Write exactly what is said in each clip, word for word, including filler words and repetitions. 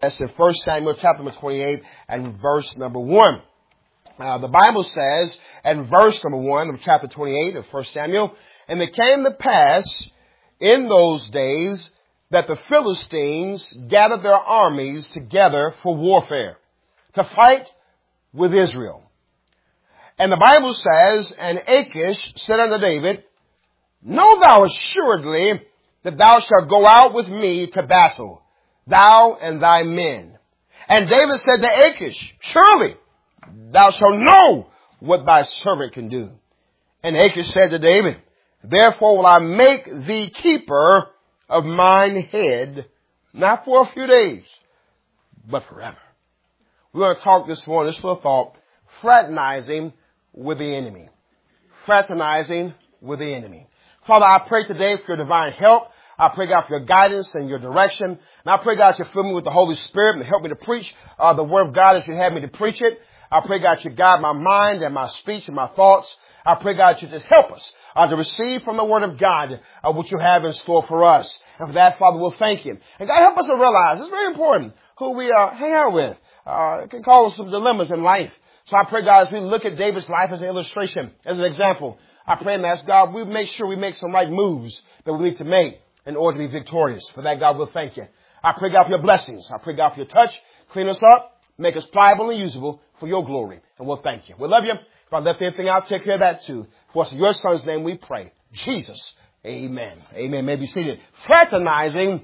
That's in First Samuel chapter number twenty-eight and verse number one. Uh, the Bible says, in verse number one of chapter twenty-eight of First Samuel, and it came to pass in those days that the Philistines gathered their armies together for warfare, to fight with Israel. And the Bible says, and Achish said unto David, Know thou assuredly that thou shalt go out with me to battle, thou and thy men. And David said to Achish, Surely thou shalt know what thy servant can do. And Achish said to David, Therefore will I make thee keeper of mine head, not for a few days, but forever. We're going to talk this morning, this little thought, fraternizing with the enemy. Fraternizing with the enemy. Father, I pray today for your divine help. I pray, God, for your guidance and your direction. And I pray, God, you fill me with the Holy Spirit and help me to preach uh, the word of God as you have me to preach it. I pray, God, you guide my mind and my speech and my thoughts. I pray, God, you just help us uh, to receive from the word of God uh, what you have in store for us. And for that, Father, we'll thank you. And God, help us to realize it's very important who we uh, hang out with. Uh, it can cause us some dilemmas in life. So I pray, God, as we look at David's life as an illustration, as an example, I pray and ask God, we make sure we make some right moves that we need to make in order to be victorious. For that, God, we'll thank you. I pray, God, for your blessings. I pray, God, for your touch. Clean us up. Make us pliable and usable for your glory. And we'll thank you. We love you. If I left anything out, take care of that too. For us in your son's name we pray. Jesus. Amen. Amen. May be seated. Fraternizing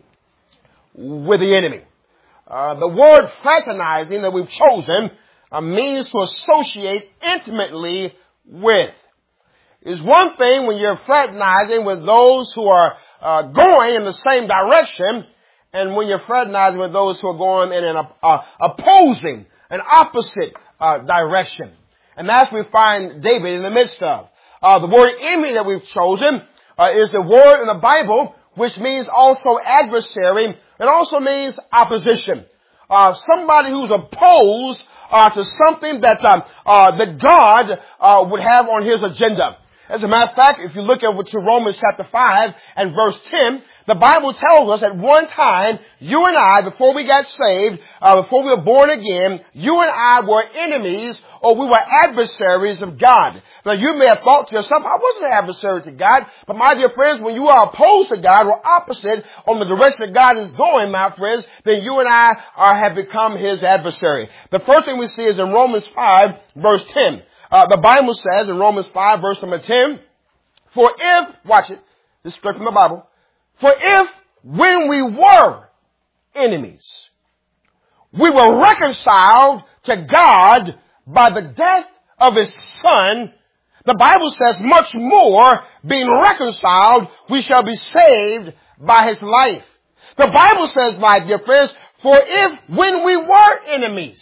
with the enemy. Uh, the word fraternizing that we've chosen uh, means to associate intimately with. It's one thing when you're fraternizing with those who are uh, going in the same direction, and when you're fraternizing with those who are going in an uh, opposing, an opposite uh, direction. And that's what we find David in the midst of. Uh, the word enemy that we've chosen uh, is a word in the Bible which means also adversary. It also means opposition. Uh, somebody who's opposed uh, to something that um, uh, that God uh, would have on his agenda. As a matter of fact, if you look at to Romans chapter five and verse ten, the Bible tells us at one time, you and I, before we got saved, uh, before we were born again, you and I were enemies or we were adversaries of God. Now you may have thought to yourself, I wasn't an adversary to God. But my dear friends, when you are opposed to God or opposite on the direction that God is going, my friends, then you and I are, have become his adversary. The first thing we see is in Romans five verse ten. Uh, the Bible says in Romans five verse number ten, for if, watch it, this is straight from the Bible, for if when we were enemies, we were reconciled to God by the death of his son, the Bible says much more, being reconciled, we shall be saved by his life. The Bible says, my dear friends, for if when we were enemies,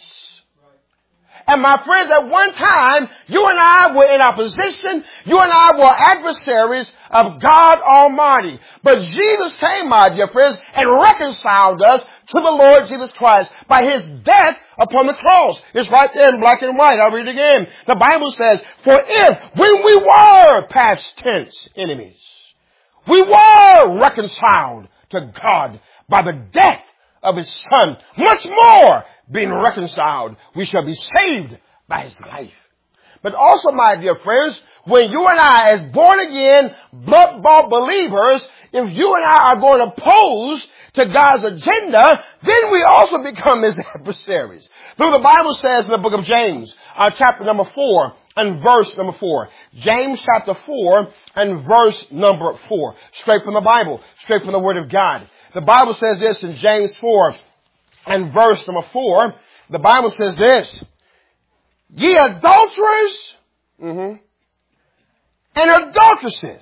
and my friends, at one time, you and I were in opposition. You and I were adversaries of God Almighty. But Jesus came, my dear friends, and reconciled us to the Lord Jesus Christ by his death upon the cross. It's right there in black and white. I'll read it again. The Bible says, for if, when we were past tense enemies, we were reconciled to God by the death of his son, much more being reconciled, we shall be saved by his life. But also, my dear friends, when you and I, as born again, blood-bought believers, if you and I are going opposed to God's agenda, then we also become his adversaries. Look what the Bible says in the book of James, uh, chapter number four and verse number four. James chapter four and verse number four. Straight from the Bible, straight from the Word of God. The Bible says this in James four and verse number four. The Bible says this, ye adulterers mm-hmm, and adulteresses,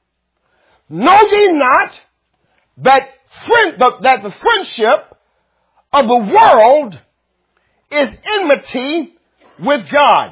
know ye not that, friend, that the friendship of the world is enmity with God?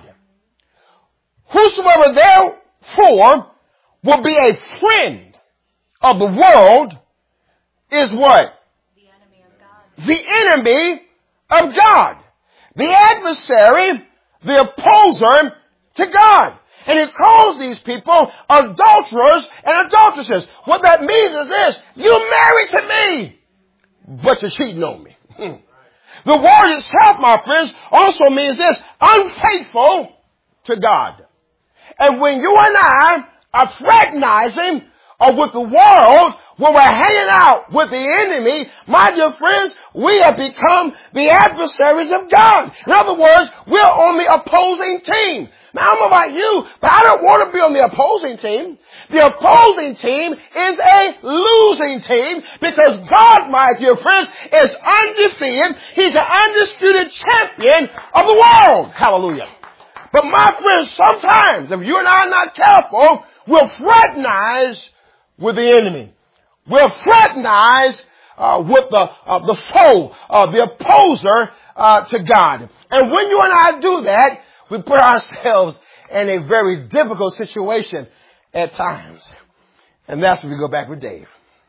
Whosoever therefore will be a friend of the world is what? The enemy of God. The enemy of God. The adversary, the opposer to God. And he calls these people adulterers and adulteresses. What that means is this, you married to me, but you're cheating on me. The word itself, my friends, also means this, unfaithful to God. And when you and I are fraternizing or with the world, when we're hanging out with the enemy, my dear friends, we have become the adversaries of God. In other words, we're on the opposing team. Now, I don't know about you, but I don't want to be on the opposing team. The opposing team is a losing team because God, my dear friends, is undefeated. He's the undisputed champion of the world. Hallelujah. But my friends, sometimes, if you and I are not careful, we'll fraternize with the enemy. We'll fraternize uh, with the uh, the foe, uh, the opposer uh, to God. And when you and I do that, we put ourselves in a very difficult situation at times. And that's when we go back with Dave.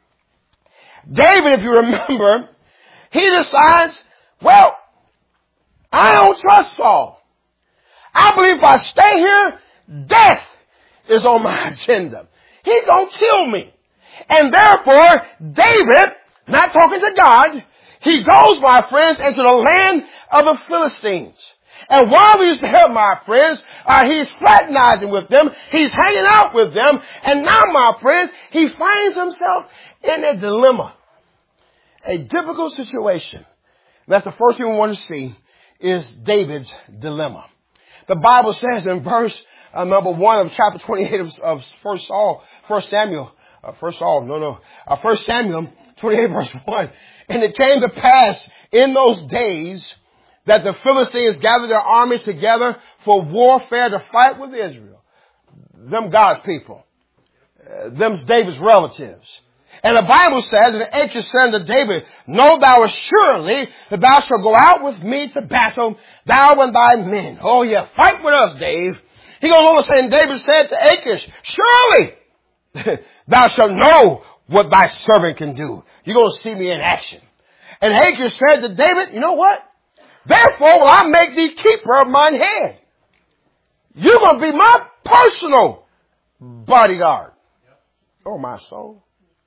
David, if you remember, he decides, well, I don't trust Saul. I believe if I stay here, death is on my agenda. He's going to kill me. And therefore, David, not talking to God, he goes, my friends, into the land of the Philistines. And while he's there, my friends, uh, he's fraternizing with them. He's hanging out with them. And now, my friends, he finds himself in a dilemma. A difficult situation. That's the first thing we want to see is David's dilemma. The Bible says in verse uh, number one of chapter twenty-eight of, of First Saul, First Samuel, uh, First Saul, no, no, uh, First Samuel twenty-eight verse one. And it came to pass in those days that the Philistines gathered their armies together for warfare to fight with Israel. Them God's people. Uh, them David's relatives. And the Bible says, and Achish said unto David, know thou assuredly that thou shalt go out with me to battle, thou and thy men. Oh yeah, fight with us, Dave. He goes on to say, and David said to Achish, surely thou shalt know what thy servant can do. You're going to see me in action. And Achish said to David, you know what? Therefore will I make thee keeper of mine head. You're going to be my personal bodyguard. Oh, my soul.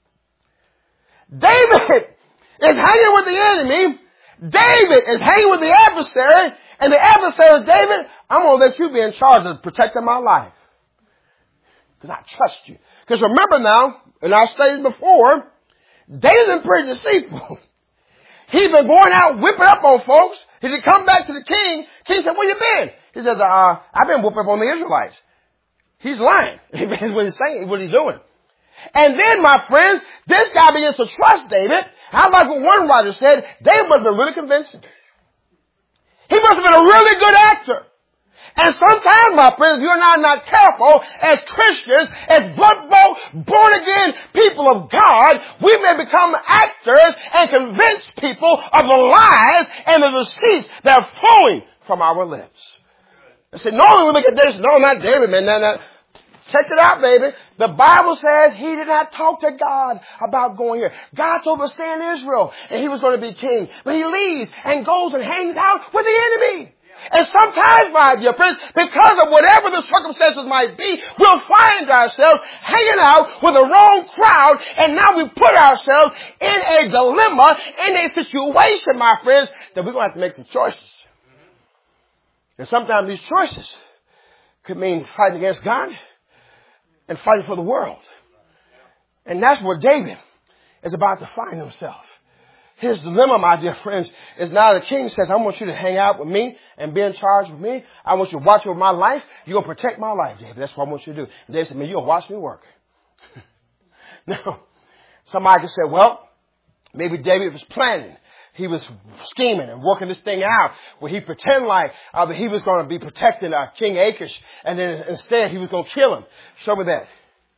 David is hanging with the enemy. David is hanging with the adversary. And the adversary is, David, I'm going to let you be in charge of protecting my life. Because I trust you. Because remember now, in our studies before, David's been pretty deceitful. He's been going out whipping up on folks. He did come back to the king. King said, where you been? He says, uh, I've been whooping up on the Israelites. He's lying. That's what he's saying, what he's doing. And then, my friends, this guy begins to trust David. How about what one writer said? David must have been really convincing. He must have been a really good actor. And sometimes, my friends, you and I are not careful as Christians, as blood-bought, born-again people of God, we may become actors and convince people of the lies and the deceits that are flowing from our lips. I said, no, we look at this. No, not David, man. No, no. Check it out, baby. The Bible says he did not talk to God about going here. God told him to stay in Israel, and he was going to be king. But he leaves and goes and hangs out with the enemy. And sometimes, my dear friends, because of whatever the circumstances might be, we'll find ourselves hanging out with the wrong crowd, and now we put ourselves in a dilemma, in a situation, my friends, that we're going to have to make some choices. And sometimes these choices could mean fighting against God and fighting for the world. And that's where David is about to find himself. His dilemma, my dear friends, is now the king says, I want you to hang out with me and be in charge with me. I want you to watch over my life. You're going to protect my life, David. That's what I want you to do. And David said, man, you're going to watch me work. Now, somebody could say, well, maybe David was planning. He was scheming and working this thing out where he pretended like uh, that he was going to be protecting uh, King Achish, and then instead he was going to kill him. Show me that.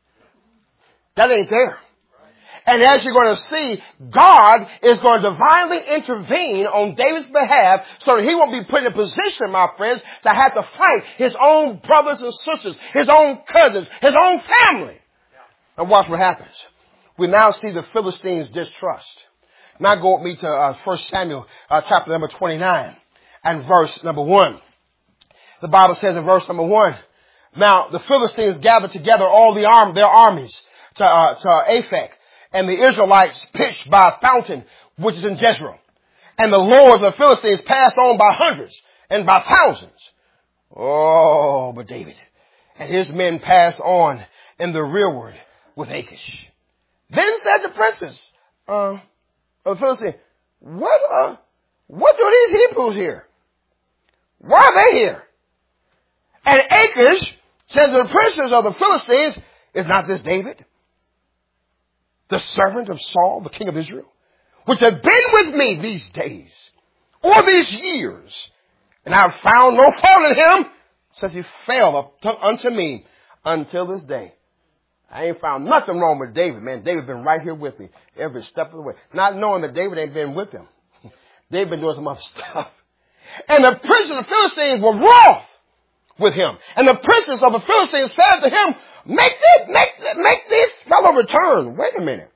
That ain't there. And as you're going to see, God is going to divinely intervene on David's behalf so that he won't be put in a position, my friends, to have to fight his own brothers and sisters, his own cousins, his own family. And watch what happens. We now see the Philistines' distrust. Now go with me to uh, First Samuel uh, chapter number twenty-nine and verse number one. The Bible says in verse number one, now the Philistines gathered together all the arm, their armies to, uh, to Aphek, and the Israelites pitched by a fountain which is in Jezreel. And the lords of the Philistines passed on by hundreds and by thousands. Oh, but David and his men passed on in the rearward with Achish. Then said the princes uh, of the Philistines, what, uh, what do these Hebrews here? Why are they here? And Achish said to the princes of the Philistines, is not this David, the servant of Saul, the king of Israel, which have been with me these days, or these years, and I have found no fault in him, since he fell unto me until this day. I ain't found nothing wrong with David, man. David been right here with me every step of the way. Not knowing that David ain't been with him. They've been doing some other stuff. And the princes of the Philistines were wroth with him. And the princes of the Philistines said to him, make this, make, make this fellow return. Wait a minute.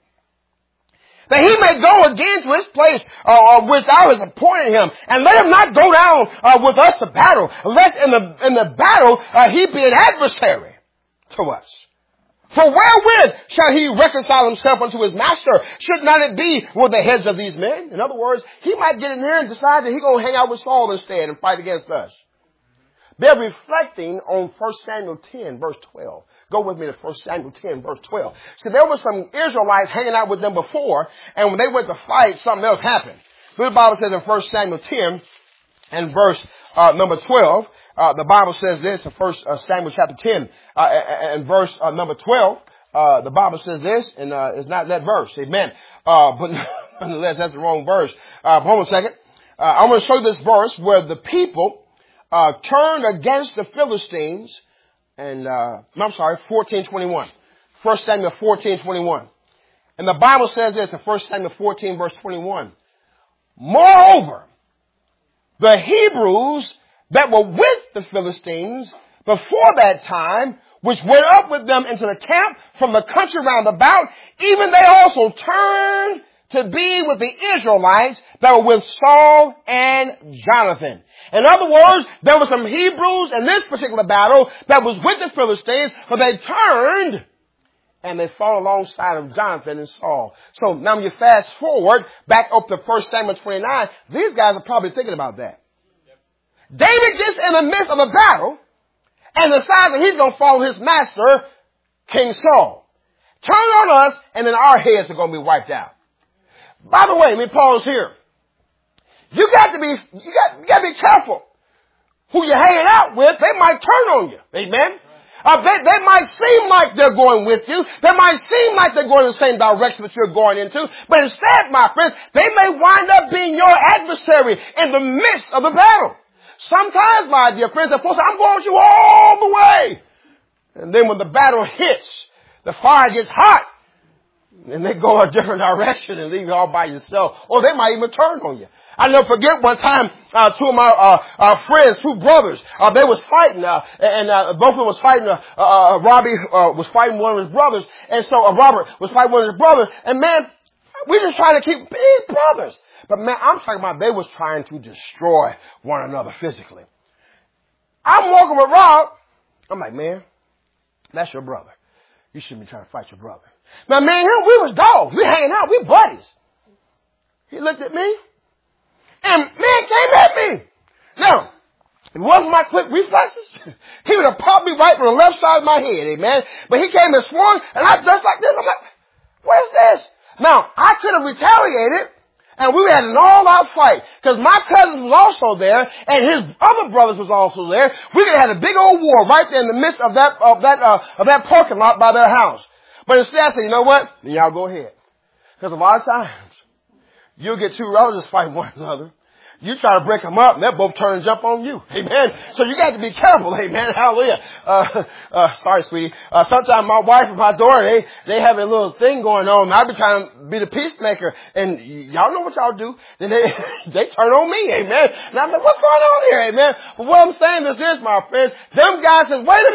That he may go again to his place uh, which I was appointed him, and let him not go down uh, with us to battle, lest in the in the battle uh, he be an adversary to us. For wherewith shall he reconcile himself unto his master? Should not it be with the heads of these men? In other words, he might get in here and decide that he's going to hang out with Saul instead and fight against us. They're reflecting on First Samuel ten, verse twelve. Go with me to First Samuel ten, verse twelve. So there were some Israelites hanging out with them before, and when they went to fight, something else happened. The Bible says in First Samuel ten and verse uh, number twelve, uh, the Bible says this in First uh, Samuel chapter ten uh, and verse uh, number twelve. Uh, the Bible says this, and uh, it's not that verse. Amen. Uh, but nonetheless, that's the wrong verse. Uh, hold on a second. Uh, I'm going to show you this verse where the people Uh, turned against the Philistines, and uh, I'm sorry, fourteen twenty-one. First Samuel fourteen twenty-one. And the Bible says this in First Samuel fourteen verse twenty-one. Moreover, the Hebrews that were with the Philistines before that time, which went up with them into the camp from the country round about, even they also turned to be with the Israelites that were with Saul and Jonathan. In other words, there were some Hebrews in this particular battle that was with the Philistines, but they turned and they fought alongside of Jonathan and Saul. So now when you fast forward back up to First Samuel twenty-nine, these guys are probably thinking about that. Yep. David gets in the midst of a battle and decides that he's going to follow his master, King Saul. Turn on us and then our heads are going to be wiped out. By the way, let me pause here. You got to be, you got, you got to be careful who you're hanging out with. They might turn on you. Amen. Uh, they, they might seem like they're going with you. They might seem like they're going in the same direction that you're going into. But instead, my friends, they may wind up being your adversary in the midst of the battle. Sometimes, my dear friends, they're supposed to say, I'm going with you all the way. And then when the battle hits, the fire gets hot. And they go a different direction and leave you all by yourself. Or they might even turn on you. I never forget one time, uh, two of my, uh, uh, friends, two brothers, uh, they was fighting, uh, and, uh, both of them was fighting, uh, uh, Robbie, uh, was fighting one of his brothers. And so, uh, Robert was fighting one of his brothers. And man, we just trying to keep big brothers. But man, I'm talking about they was trying to destroy one another physically. I'm walking with Rob. I'm like, man, that's your brother. You shouldn't be trying to fight your brother. Now, man, him, we was dogs. We hanging out. We buddies. He looked at me, and man came at me. Now, it wasn't my quick reflexes. He would have popped me right from the left side of my head, amen. But he came and swung, and I just like this. I'm like, what's this? Now, I could have retaliated, and we had an all-out fight, because my cousin was also there, and his other brothers was also there. We could have had a big old war right there in the midst of that of that uh, of that parking lot by their house. But instead, I said, you know what? Then y'all go ahead. Because a lot of times, you'll get two relatives fighting one another. You try to break them up, and they'll both turn and jump on you. Amen. So you got to be careful. Amen. Hallelujah. Uh, uh, sorry, sweetie. Uh, sometimes my wife and my daughter, they, they have a little thing going on. I be trying to be the peacemaker, and y'all know what y'all do. Then they, they turn on me. Amen. And I'm like, what's going on here? Amen. But what I'm saying is this, my friends. Them guys said, wait a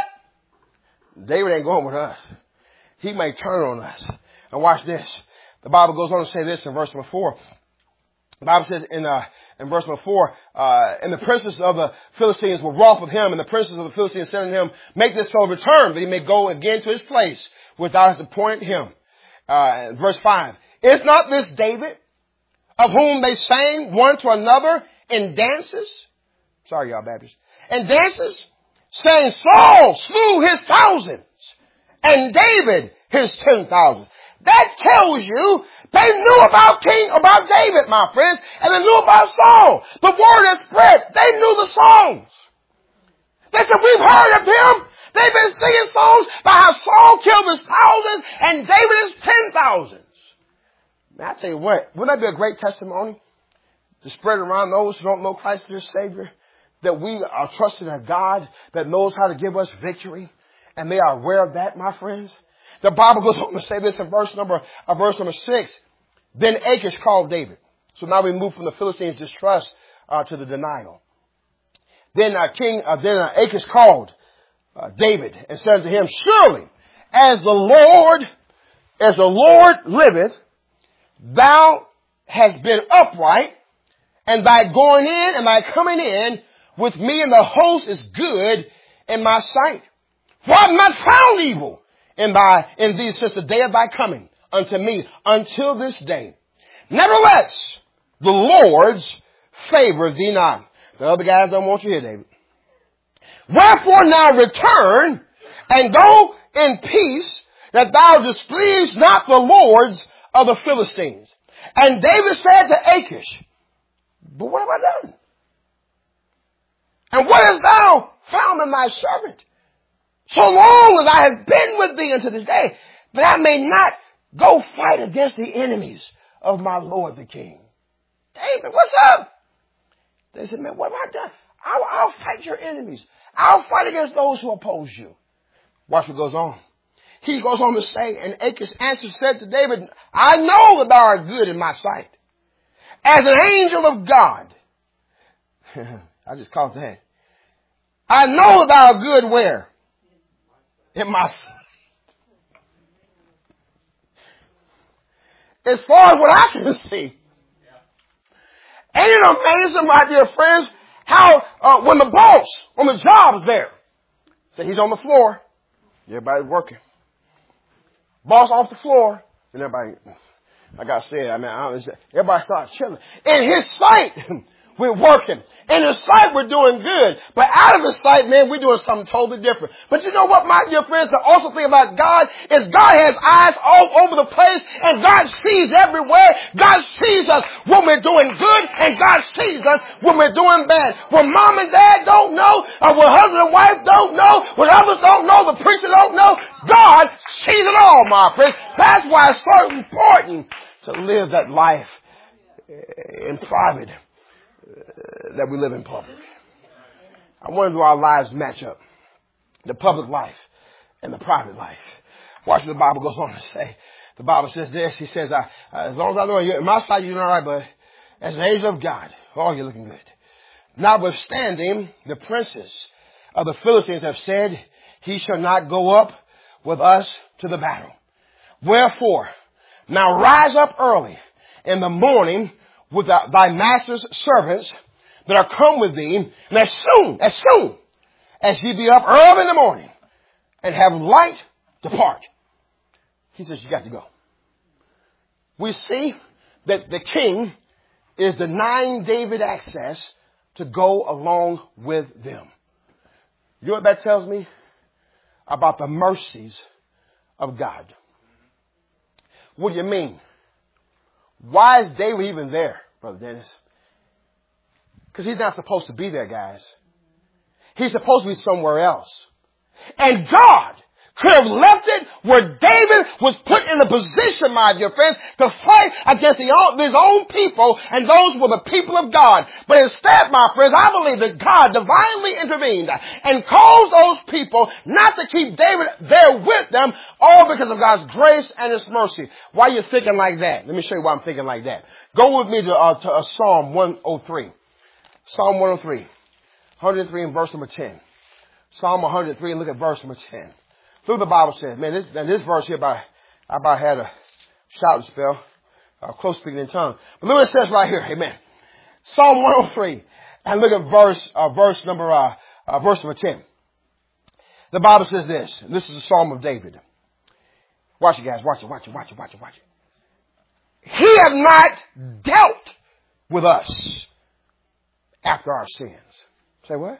minute. David ain't going with us. He may turn on us. And watch this. The Bible goes on to say this in verse number four. The Bible says in, uh, in verse number four, uh, and the princes of the Philistines were wroth with him, and the princes of the Philistines said unto him, make this fellow return, that he may go again to his place, which thou hast appointed him. Uh, verse five, is not this David, of whom they sang one to another in dances. Sorry, y'all Baptists. In dances, saying, Saul slew his thousands and David his ten thousands. That tells you they knew about King, about David, my friends, and they knew about Saul. The word is spread. They knew the songs. They said, we've heard of him. They've been singing songs about how Saul killed his thousands and David his ten thousands. Man, I tell you what, wouldn't that be a great testimony to spread around those who don't know Christ as their Savior? That we are trusting a God that knows how to give us victory, and they are aware of that, my friends. The Bible goes on to say this in verse number, uh, verse number six. Then Achish called David. So now we move from the Philistines' distrust uh, to the denial. Then uh, King, uh, then uh, Achish called uh, David and said to him, surely as the Lord, as the Lord liveth, thou hast been upright, and thy going in and thy coming in with me and the host is good in my sight. For I have not found evil in thy, in thee since the day of thy coming unto me until this day. Nevertheless, the Lord's favor thee not. The other guys don't want you here, David. Wherefore now return and go in peace, that thou displease not the lords of the Philistines. And David said to Achish, but what have I done? And what hast thou found in thy servant? So long as I have been with thee unto this day, that I may not go fight against the enemies of my Lord the king. David, what's up? They said, man, what have I done? I'll, I'll fight your enemies. I'll fight against those who oppose you. Watch what goes on. He goes on to say, and Achish answered, said to David, I know that thou art good in my sight, as an angel of God. I just caught that. I know that thou art good where? In my sight. As far as what I can see. Ain't it amazing, my dear friends, how uh, when the boss on the job is there, so he's on the floor, everybody's working. Boss off the floor, and everybody, like I said, I mean, I don't, everybody starts chilling. In his sight, we're working. In his sight, we're doing good. But out of his sight, man, we're doing something totally different. But you know what, my dear friends, the awesome thing about God is God has eyes all over the place, and God sees everywhere. God sees us when we're doing good, and God sees us when we're doing bad. When mom and dad don't know, or when husband and wife don't know, when others don't know, the preacher don't know, God sees it all, my friends. That's why it's so important to live that life in private that we live in public. I wonder do our lives match up. The public life and the private life. Watch what the Bible goes on to say. The Bible says this. He says, I, as long as I know you, in my sight you're doing all right, but as an angel of God, oh, you're looking good. Notwithstanding, the princes of the Philistines have said, he shall not go up with us to the battle. Wherefore, now rise up early in the morning with thy master's servants that are come with thee, and as soon, as soon as ye be up early in the morning and have light, depart. He says, you got to go. We see that the king is denying David access to go along with them. You know what that tells me? About the mercies of God. What do you mean? Why is David even there, Brother Dennis? Because he's not supposed to be there, guys. He's supposed to be somewhere else. And God could have left it where David was put in a position, my dear friends, to fight against the own, his own people, and those were the people of God. But instead, my friends, I believe that God divinely intervened and caused those people not to keep David there with them, all because of God's grace and His mercy. Why are you thinking like that? Let me show you why I'm thinking like that. Go with me to, uh, to uh, Psalm one oh three. Psalm one oh three. one oh three and verse number ten. Psalm one oh three and look at verse number ten. Through the Bible says, man, this, this verse here, about, I about had a shouting spell, uh, close speaking in tongue. But look what it says right here, amen. Psalm one oh three, and look at verse, uh, verse number, uh, uh, verse number ten. The Bible says this, and this is the Psalm of David. Watch it, guys, watch it, watch it, watch it, watch it, watch it. he has not dealt with us after our sins. Say what?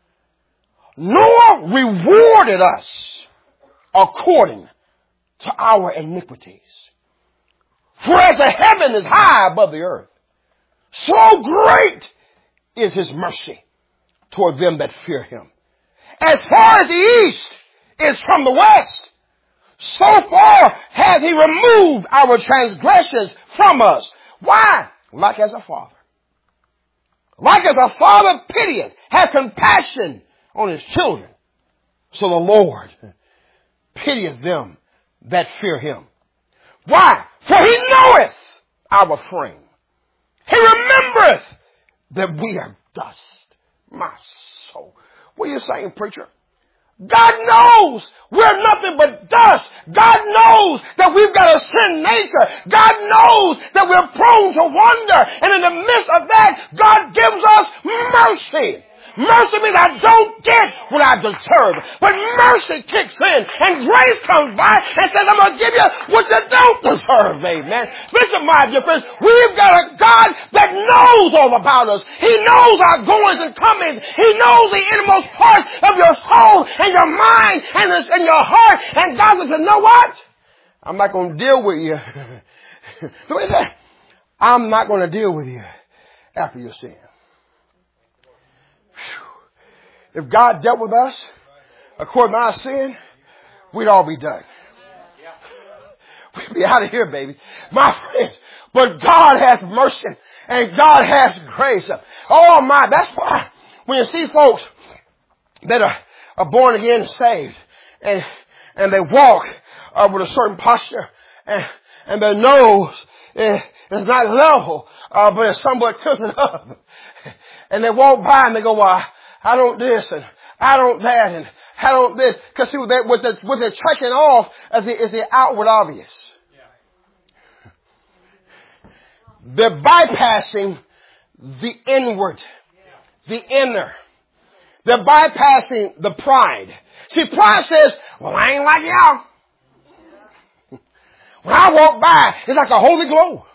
Nor rewarded us according to our iniquities. For as the heaven is high above the earth, so great is his mercy toward them that fear him. As far as the east is from the west, so far hath he removed our transgressions from us. Why? Like as a father. Like as a father pitieth, hath compassion on his children, so the Lord pitieth them that fear him. Why? For he knoweth our frame. He remembereth that we are dust. My soul. What are you saying, preacher? God knows we're nothing but dust. God knows that we've got a sin nature. God knows that we're prone to wander. And in the midst of that, God gives us mercy. Mercy means I don't get what I deserve. But mercy kicks in and grace comes by and says, I'm going to give you what you don't deserve. Amen. Listen, my dear friends, we've got a God that knows all about us. He knows our goings and comings. He knows the innermost parts of your soul and your mind and, this, and your heart. And God says, you know what? I'm not going to deal with you. What is that? I'm not going to deal with you after your sin. If God dealt with us according to our sin, we'd all be done. We'd be out of here, baby. My friends, but God has mercy and God has grace. Oh my, that's why when you see folks that are, are born again and saved and, and they walk uh, with a certain posture and, and their nose is, is not level, uh, but it's somewhat tilted up. And they walk by and they go, well, I don't this and I don't that and I don't this. Because see, what, they, what, they're, what they're checking off is the, is the outward obvious. They're bypassing the inward, the inner. They're bypassing the pride. See, pride says, well, I ain't like y'all. When I walk by, it's like a holy glow.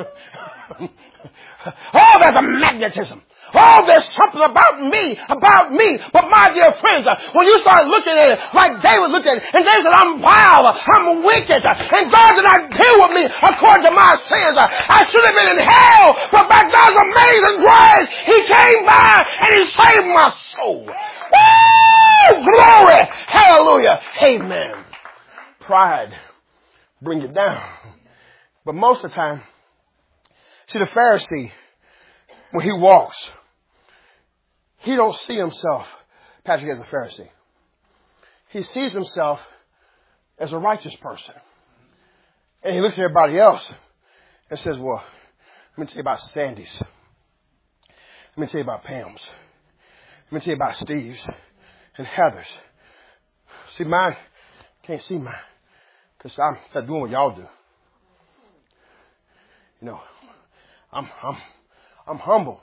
Oh, there's a magnetism. Oh, there's something about me, about me. But my dear friends, when you start looking at it like David looked at it, and David said, I'm vile, I'm wicked, and God did not deal with me according to my sins. I should have been in hell, but by God's amazing grace, he came by and he saved my soul. Woo! Glory! Hallelujah! Amen. Pride bring it down. But most of the time, see, the Pharisee, when he walks, he don't see himself, Patrick, as a Pharisee. He sees himself as a righteous person. And he looks at everybody else and says, well, let me tell you about Sandy's. Let me tell you about Pam's. Let me tell you about Steve's and Heather's. See, mine, can't see mine because I'm not doing what y'all do. You know, I'm, I'm, I'm humble.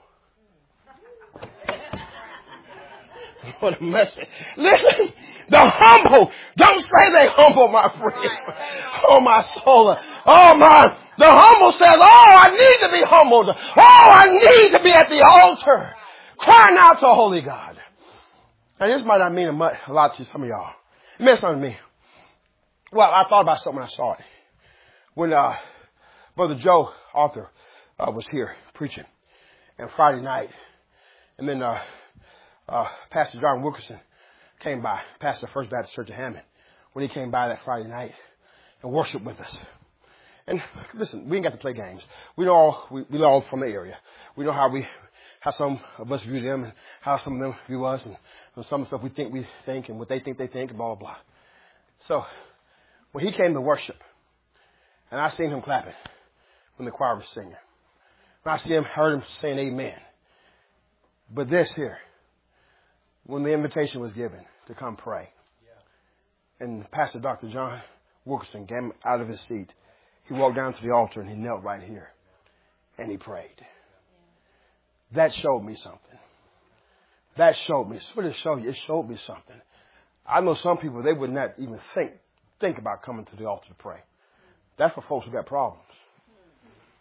What a message. Listen, the humble, don't say they humble, my friend. Oh, my soul. Oh, my, the humble says, oh, I need to be humbled. Oh, I need to be at the altar, crying out to a holy God. Now, this might not mean a, much, a lot to some of y'all. It meant something to me. Well, I thought about something when I saw it. When uh, Brother Joe Arthur uh, was here preaching, and Friday night, and then uh, uh, Pastor John Wilkerson came by, Pastor First Baptist Church of Hammond, when he came by that Friday night and worshiped with us. And listen, we ain't got to play games. We know all, we, we know all from the area. We know how we, how some of us view them and how some of them view us, and, and some of the stuff we think we think and what they think they think and blah, blah, blah. So when he came to worship, and I seen him clapping when the choir was singing, when I see him, heard him saying amen. But this here, when the invitation was given to come pray, and Pastor Doctor John Wilkerson came out of his seat, he walked down to the altar and he knelt right here and he prayed. That showed me something. That showed me. What did it show you? It showed me something. I know some people, they would not even think, think about coming to the altar to pray. That's for folks who got problems.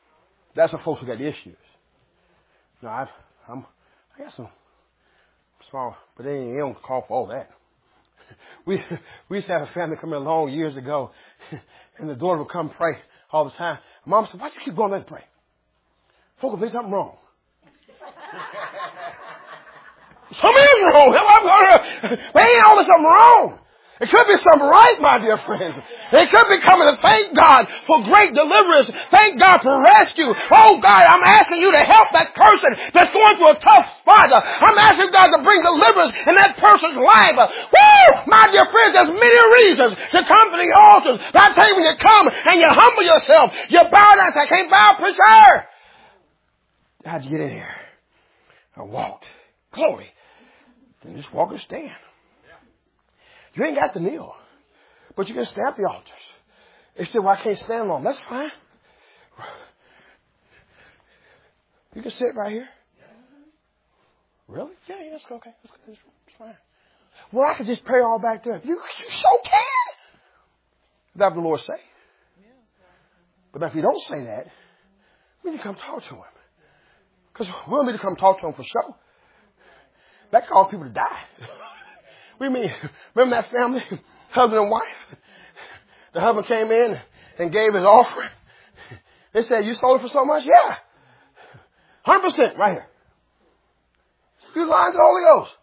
That's the folks who got the issues. No, I, I'm, I got some small, but they, they don't call for all that. We we used to have a family come in long years ago, and the daughter would come pray all the time. Mom said, "Why do you keep going there to pray? Folks, there's something wrong." Something is wrong. There ain't always something wrong. It could be something right, my dear friends. It could be coming to thank God for great deliverance. Thank God for rescue. Oh, God, I'm asking you to help that person that's going through a tough spot. I'm asking God to bring deliverance in that person's life. Woo! My dear friends, there's many reasons to come to the altars. But I tell you, when you come and you humble yourself, you bow down and say, "I can't bow, preacher." How'd you get in here? I walked. Glory. Then just walk and stand. You ain't got to kneel, but you can stand at the altars. They say, "Well, I can't stand long." That's fine. You can sit right here. Really? Yeah, yeah, that's okay. That's, that's fine. Well, I could just pray all back there. You, you sure can. That's what the Lord say. But if you don't say that, we need to come talk to him. Because we don't need to come talk to him for sure. That causes people to die. What do you mean? Remember that family? Husband and wife? The husband came in and gave his offering. They said, "You sold it for so much?" "Yeah. one hundred percent right here." "You lying to the Holy Ghost."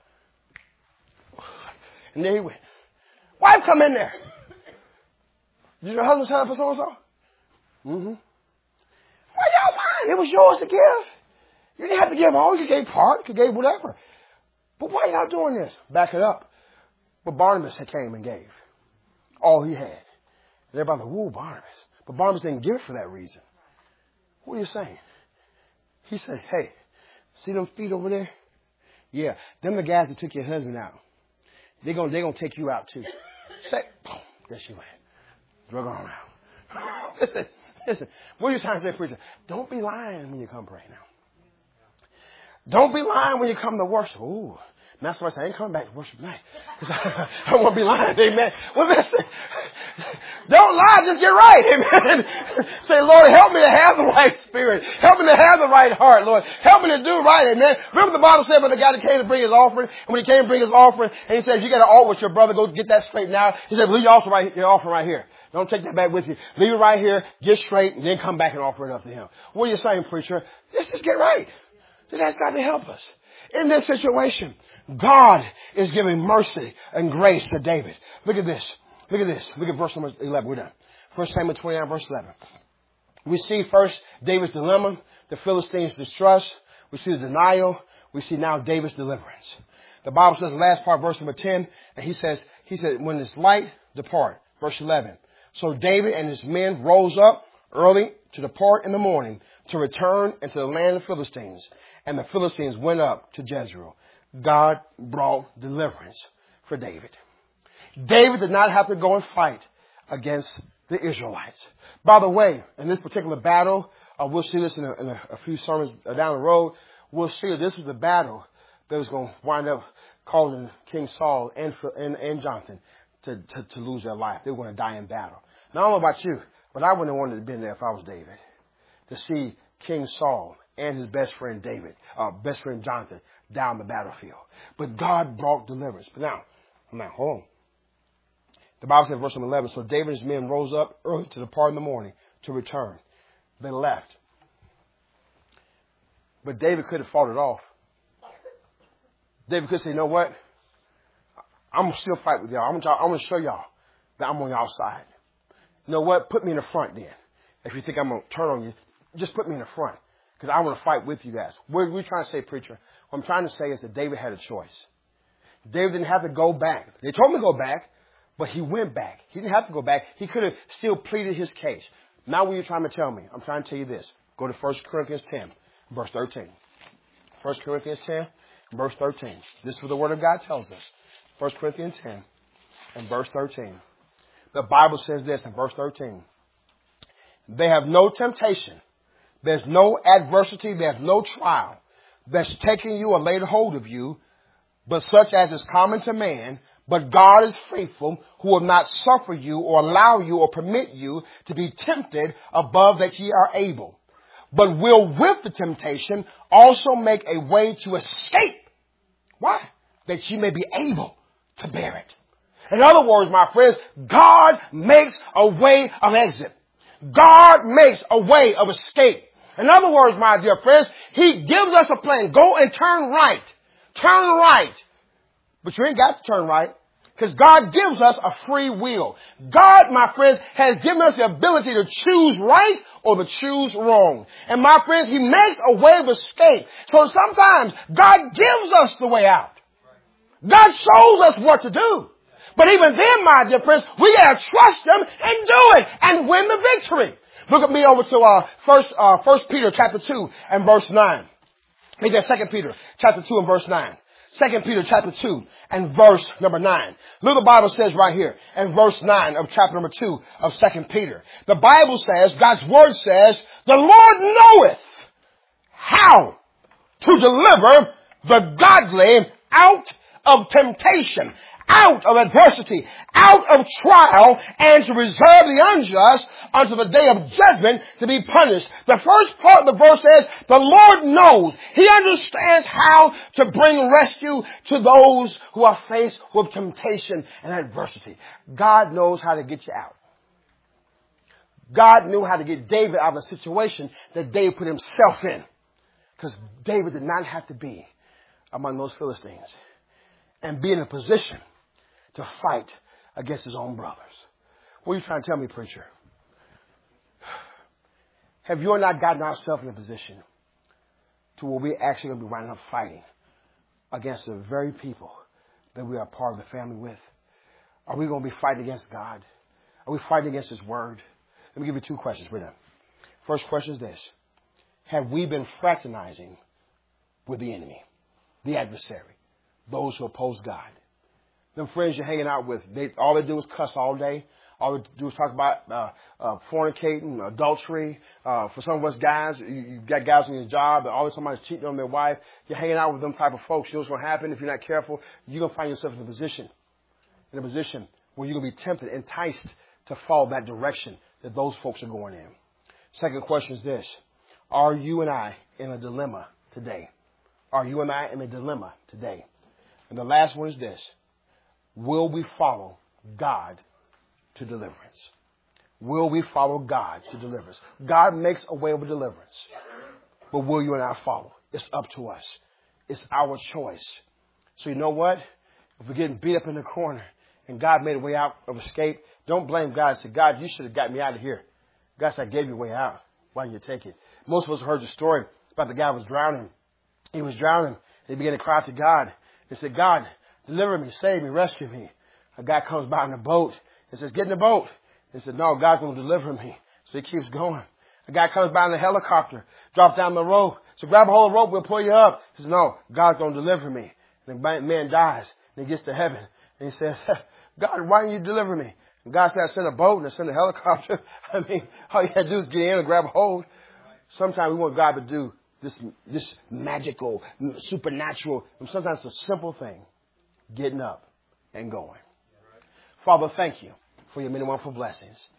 And there he went. "Wife, come in there. Did your husband sell it for so and so?" Mm-hmm. "Why y'all lying? It was yours to give. You didn't have to give all. You gave part. You gave whatever. But why y'all doing this?" Back it up. But Barnabas had came and gave all he had. And everybody like, "Whoa, Barnabas." But Barnabas didn't give for that reason. What are you saying? He said, "Hey, see them feet over there? Yeah, them the guys that took your husband out. They're going they're gonna take you out too." Say, boom, there she went. Drug her around. Listen, listen. What are you trying to say, preacher? Don't be lying when you come pray now. Don't be lying when you come to worship. Ooh. Now somebody say, "I ain't coming back to worship tonight." Because I, I don't want to be lying. Amen. Well, listen. Don't lie. Just get right. Amen. Say, "Lord, help me to have the right spirit. Help me to have the right heart, Lord. Help me to do right." Amen. Remember the Bible said about the guy that came to bring his offering. And when he came to bring his offering, and he said, "You got to altar with your brother. Go get that straight now." He said, "Leave your offering right, your offering right here. Don't take that back with you. Leave it right here. Get straight. And then come back and offer it up to him." What are you saying, preacher? Just, just get right. Just ask God to help us. In this situation, God is giving mercy and grace to David. Look at this. Look at this. Look at verse number eleven. We're done. First Samuel twenty-nine, verse eleven. We see first David's dilemma, the Philistines' distrust. We see the denial. We see now David's deliverance. The Bible says, the last part, verse number ten, and he says, he said, "When this light depart," verse eleven. "So David and his men rose up early to depart in the morning to return into the land of the Philistines. And the Philistines went up to Jezreel." God brought deliverance for David. David did not have to go and fight against the Israelites. By the way, in this particular battle, uh, we'll see this in, a, in a, a few sermons down the road. We'll see that this was the battle that was going to wind up causing King Saul and, and, and Jonathan to, to, to lose their life. They were going to die in battle. Now, I don't know about you, but I wouldn't have wanted to have been there if I was David. To see King Saul and his best friend David, uh, best friend Jonathan, down the battlefield. But God brought deliverance. But now, now, hold on. The Bible says, verse eleven, "So David and his men rose up early to depart in the morning to return." They left. But David could have fought it off. David could say, "You know what? I'm going to still fight with y'all. I'm going to show y'all that I'm on y'all side. You know what? Put me in the front then. If you think I'm going to turn on you, just put me in the front. Because I want to fight with you guys." What are we trying to say, preacher? What I'm trying to say is that David had a choice. David didn't have to go back. They told him to go back, but he went back. He didn't have to go back. He could have still pleaded his case. Now what are you trying to tell me? I'm trying to tell you this. Go to First Corinthians ten, verse thirteen. First Corinthians ten, verse thirteen. This is what the Word of God tells us. First Corinthians ten and verse thirteen. The Bible says this in verse thirteen. "They have no temptation. There's no adversity. There's no trial that's taking you or laid hold of you, but such as is common to man. But God is faithful, who will not suffer you or allow you or permit you to be tempted above that ye are able, but will with the temptation also make a way to escape. Why? That ye may be able to bear it. In other words, my friends, God makes a way of exit. God makes a way of escape. In other words, my dear friends, He gives us a plan. Go and turn right. Turn right. But you ain't got to turn right. Because God gives us a free will. God, my friends, has given us the ability to choose right or to choose wrong. And my friends, He makes a way of escape. So sometimes God gives us the way out. God shows us what to do. But even then, my dear friends, we gotta trust Him and do it and win the victory. Look at me over to uh, first, uh, First Peter chapter two and verse nine. Make that Second Peter chapter two and verse nine. Second Peter chapter two and verse number nine. Look what the Bible says right here in verse nine of chapter number two of Second Peter. The Bible says, God's word says, the Lord knoweth how to deliver the godly out of temptation, out of adversity, out of trial, and to reserve the unjust unto the day of judgment to be punished. The first part of the verse says, the Lord knows. He understands how to bring rescue to those who are faced with temptation and adversity. God knows how to get you out. God knew how to get David out of a situation that David put himself in. Because David did not have to be among those Philistines and be in a position to fight against his own brothers. What are you trying to tell me, preacher? Have you or not gotten ourselves in a position to where we're actually going to be winding up fighting against the very people that we are part of the family with? Are we going to be fighting against God? Are we fighting against His Word? Let me give you two questions for them. First question is this. Have we been fraternizing with the enemy, the adversary, those who oppose God? Them friends you're hanging out with, they, all they do is cuss all day. All they do is talk about uh, uh, fornicating, adultery. Uh, for some of us guys, you, you got guys on your job that always somebody's cheating on their wife. You're hanging out with them type of folks. You know what's going to happen if you're not careful? You're going to find yourself in a position, in a position where you're going to be tempted, enticed to follow that direction that those folks are going in. Second question is this. Are you and I in a dilemma today? Are you and I in a dilemma today? And the last one is this. Will we follow God to deliverance? Will we follow God to deliverance? God makes a way of deliverance. But will you and I follow? It's up to us. It's our choice. So you know what? If we're getting beat up in the corner and God made a way out of escape, don't blame God. Say, God, you should have got me out of here. God said, I gave you a way out. Why didn't you take it? Most of us heard the story about the guy who was drowning. He was drowning. He began to cry to God. He said, God, deliver me, save me, rescue me. A guy comes by in a boat and says, get in the boat. He said, no, God's going to deliver me. So he keeps going. A guy comes by in a helicopter, drops down the rope. So grab a hold of the rope, we'll pull you up. He says, no, God's going to deliver me. And the man dies and he gets to heaven. And he says, God, why didn't you deliver me? And God said, I sent a boat and I sent a helicopter. I mean, all you had to do is get in and grab a hold. Sometimes we want God to do this, this magical, supernatural, and sometimes it's a simple thing. Getting up and going. Father, thank you for your many wonderful blessings.